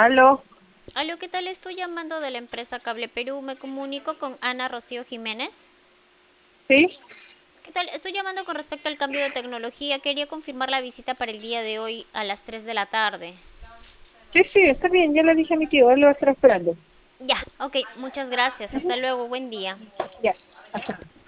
Aló, Aló, ¿qué tal? Estoy llamando de la empresa Cable Perú. Me comunico con Ana Rocío Jiménez. ¿sí? ¿Qué tal? Estoy llamando con respecto al cambio de tecnología. Quería confirmar la visita para el día de hoy a las 3 de la tarde. Sí, sí, está bien, ya le dije a mi tío, él lo va a estar esperando. Ya, ok, muchas gracias. Hasta luego, buen día. Ya, hasta luego.